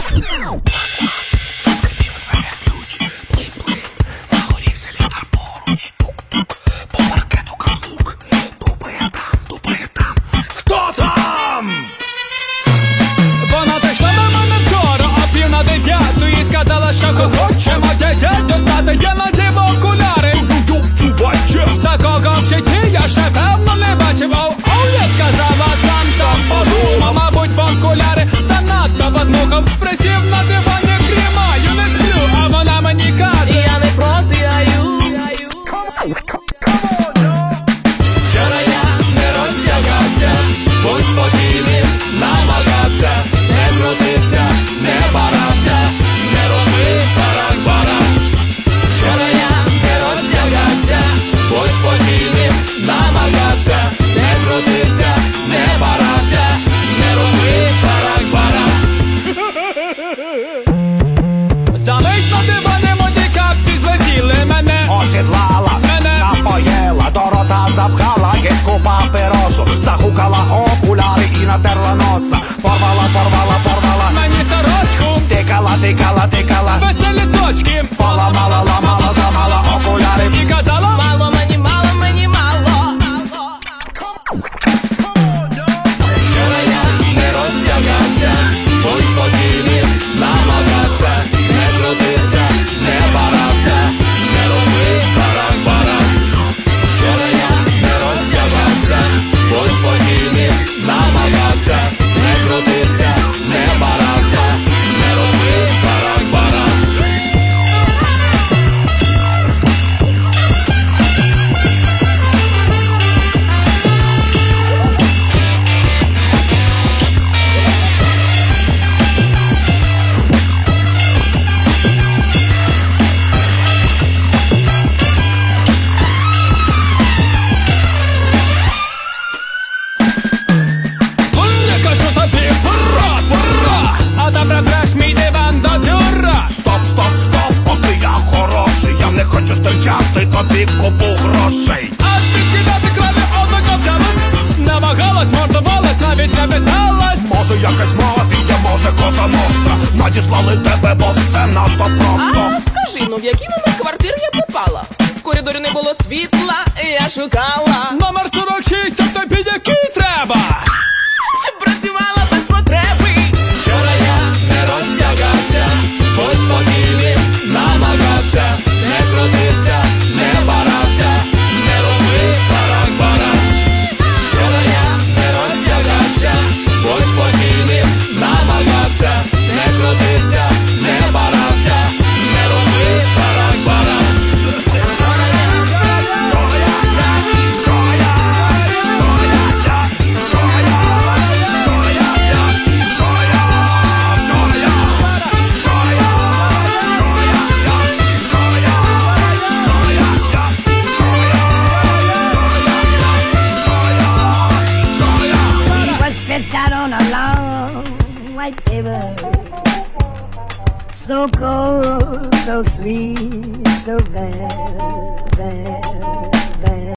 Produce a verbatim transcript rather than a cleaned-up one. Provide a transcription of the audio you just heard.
Заскрипів у дверях ключ, плин-плин, загорівся ліхтар поруч, тук-тук, по паркету каблук, тупає там, тупає там. Хто там? Вона прийшла до мене вчора о пів на дев'яту і сказала, що хоче моє дядю стати, я надів окуляри. Чуваче! Такого в житті я ще певно не бачив. Оу-оу, я сказала сам сам. Мабуть, в окуляри занадто під мухом. Присів на дивані, дрімаю, не сплю, а вона мені каже: я не проти, аю. вчора я не роздягався, будь спокійним, намагався, не крутився, не барався, не робив барак-барак. Вчора я не роздягався, будь спокійним, намагався, не крутився, не барався, не робив барак-барак. Замить на дивані мої капці злетіли мене. Осідлала, Мене. напоїла, до рота запхала гидку папіросу, загукала окуляри і натерла носа. Порвала, порвала, порвала, Мені сорочку, тикала, тикала, тикала, веселі точки, поламала, ламала, зламала окуляри. і казала: Мало мені, мало мені, мало. вчора я не роздягався, будь спокійним, намагався, не крутився, не барався, не робив барак-барак. Вчора я не роздягався, будь спокійним, намагався, не крутився, не барався, не робив барак-барак. Я кажу тобі пора, пора, а там прибреш мій диван до дзюра. Стоп, стоп, стоп, поки я хороший, я не хочу стрічати тобі купу грошей. А звідки дати крові одного взялась? Намагалась, мордувалась, навіть не питалась. Може якась мафія, може Коза Ностра, надіслали тебе, бо все надто просто. А скажи, ну в який номер квартири я попала? В коридорі не було світла, і я шукала. Номер сорок шість, а тобі який треба? Працювала без потреби. Вчора я не роздягався, будь спокійним, намагався, не крутився, не барався, не робив барак-барак. Вчора я не роздягався, будь спокійним, намагався, не крутився, не барався, не робив барак-барак. Вчора я, вчора я, вчора я, вчора я, вчора я, вчора я, вчора я, вчора я, вчора я, вчора я, вчора я, He was stretched out on a long white table, so cold, so sweet, so very, very.